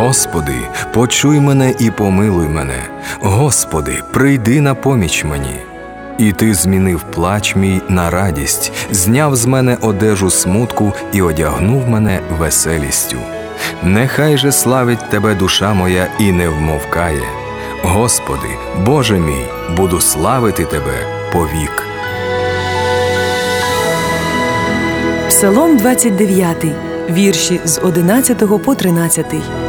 Господи, почуй мене і помилуй мене. Господи, прийди на поміч мені. І Ти змінив плач мій на радість, зняв з мене одежу смутку і одягнув мене веселістю. Нехай же славить Тебе душа моя і не вмовкає. Господи, Боже мій, буду славити Тебе повік. Псалом 29, вірші з 11 по 13.